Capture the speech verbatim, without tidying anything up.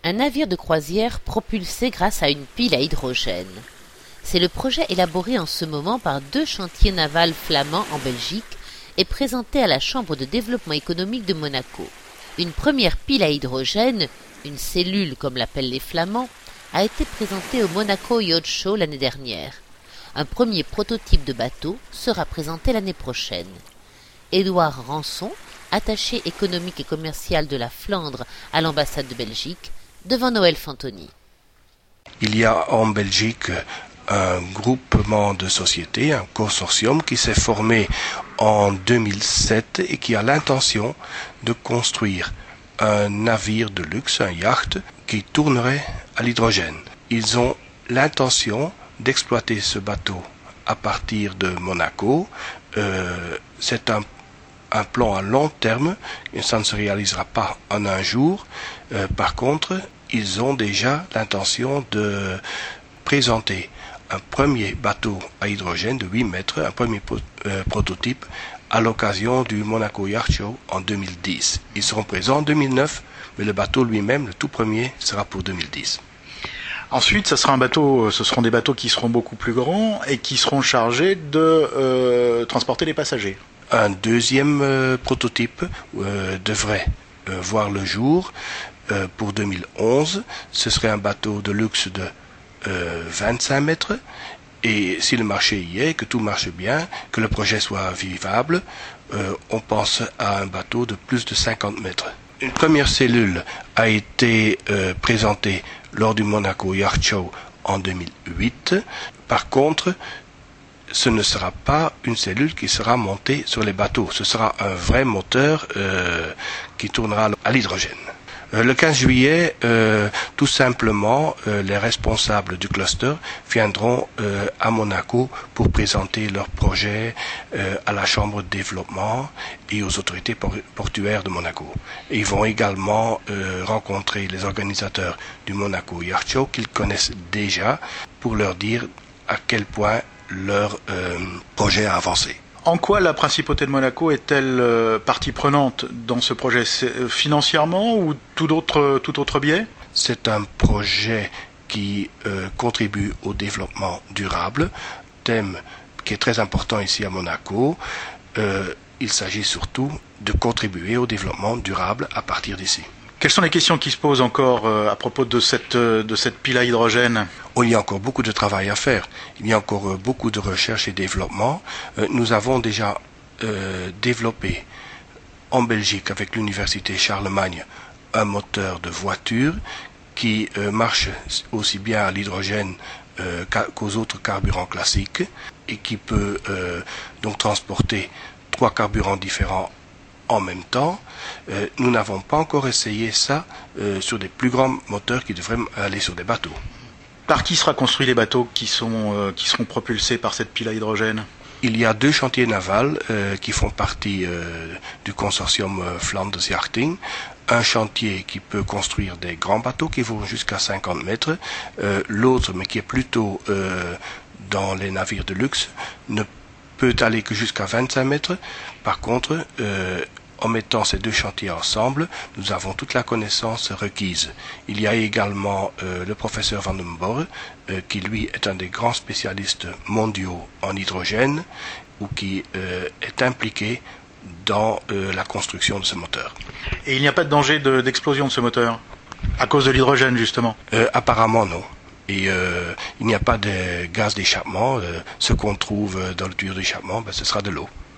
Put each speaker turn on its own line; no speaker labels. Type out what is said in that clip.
un navire de croisière propulsé grâce à une pile à hydrogène. C'est le projet élaboré en ce moment par deux chantiers navals flamands en Belgique et présenté à la Chambre de développement économique de Monaco. Une première pile à hydrogène, une cellule comme l'appellent les Flamands, a été présentée au Monaco Yacht Show l'année dernière. Un premier prototype de bateau sera présenté l'année prochaine. Édouard Rançon, attaché économique et commercial de la Flandre à l'ambassade de Belgique, devant Noël Fantoni.
Il y a en Belgique un groupement de sociétés, un consortium qui s'est formé en deux mille sept et qui a l'intention de construire un navire de luxe, un yacht, qui tournerait à l'hydrogène. Ils ont l'intention d'exploiter ce bateau à partir de Monaco. Euh, c'est un, un plan à long terme, et ça ne se réalisera pas en un jour. Euh, par contre, ils ont déjà l'intention de présenter un premier bateau à hydrogène de huit mètres, un premier po- euh, prototype, à l'occasion du Monaco Yacht Show en deux mille dix. Ils seront présents en deux mille neuf, mais le bateau lui-même, le tout premier, sera pour deux mille dix.
Ensuite, ça sera un bateau, ce seront des bateaux qui seront beaucoup plus grands et qui seront chargés de euh, transporter les passagers.
Un deuxième euh, prototype euh, devrait euh, voir le jour euh, pour deux mille onze. Ce serait un bateau de luxe de euh, vingt-cinq mètres. Et si le marché y est, que tout marche bien, que le projet soit vivable, euh, on pense à un bateau de plus de cinquante mètres. Une première cellule a été euh, présentée lors du Monaco Yacht Show en deux mille huit. Par contre, ce ne sera pas une cellule qui sera montée sur les bateaux. Ce sera un vrai moteur euh, qui tournera à l'hydrogène. Euh, le quinze juillet, euh, tout simplement, euh, les responsables du cluster viendront euh, à Monaco pour présenter leur projet euh, à la Chambre de développement et aux autorités por- portuaires de Monaco. Et ils vont également euh, rencontrer les organisateurs du Monaco Yacht Show qu'ils connaissent déjà pour leur dire à quel point leur euh, projet a avancé.
En quoi la principauté de Monaco est-elle euh, partie prenante dans ce projet? C'est, euh, financièrement ou tout autre, tout autre biais?
C'est un projet qui euh, contribue au développement durable, thème qui est très important ici à Monaco. Euh, il s'agit surtout de contribuer au développement durable à partir d'ici.
Quelles sont les questions qui se posent encore euh, à propos de cette, euh, de cette pile à hydrogène?
Oh, il y a encore beaucoup de travail à faire. Il y a encore euh, beaucoup de recherche et développement. Euh, nous avons déjà euh, développé en Belgique avec l'université Charlemagne un moteur de voiture qui euh, marche aussi bien à l'hydrogène euh, qu'aux autres carburants classiques et qui peut euh, donc transporter trois carburants différents en même temps. Euh, nous n'avons pas encore essayé ça euh, sur des plus grands moteurs qui devraient aller sur des bateaux.
Par qui sera construit les bateaux qui, sont, euh, qui seront propulsés par cette pile à hydrogène?
Il y a deux chantiers navals euh, qui font partie euh, du consortium euh, Flanders Yachting. Un chantier qui peut construire des grands bateaux qui vont jusqu'à cinquante mètres. Euh, l'autre, mais qui est plutôt euh, dans les navires de luxe, ne peut aller que jusqu'à vingt-cinq mètres. Par contre, euh, en mettant ces deux chantiers ensemble, nous avons toute la connaissance requise. Il y a également euh, le professeur Van den Borre, euh, qui lui est un des grands spécialistes mondiaux en hydrogène, ou qui euh, est impliqué dans euh, la construction de ce moteur.
Et il n'y a pas de danger de, d'explosion de ce moteur, à cause de l'hydrogène justement?
euh, Apparemment non. Et euh, il n'y a pas de gaz d'échappement. Euh, ce qu'on trouve dans le tuyau d'échappement, ben, ce sera de l'eau.